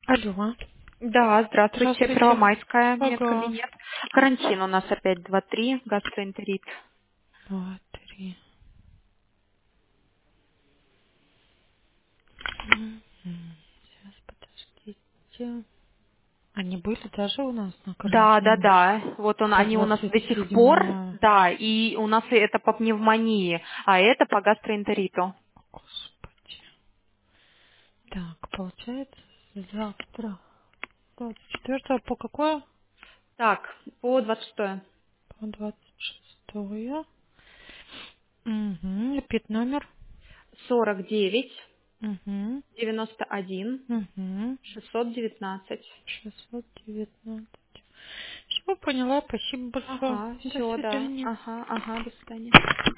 Алло. Да, здравствуйте, Здравствуйте. Первомайская, Ага. медкабинет. Карантин у нас опять 2-3, гастроэнтерит. 2, 3. Сейчас, подождите. Они были даже у нас на Да, да, карантине. да. Вот По они у нас до сих пор, 27. да, и у нас и это по пневмонии, а это по гастроэнтериту. Господи. Так, получается, завтра. 24 по какое? Так, по 26. По 26. Угу. Пит номер. 49, Угу. 91, Угу. 619. 619. Все, поняла. Спасибо большое. Ага, До все, да. свидания. Ага, ага, до свидания.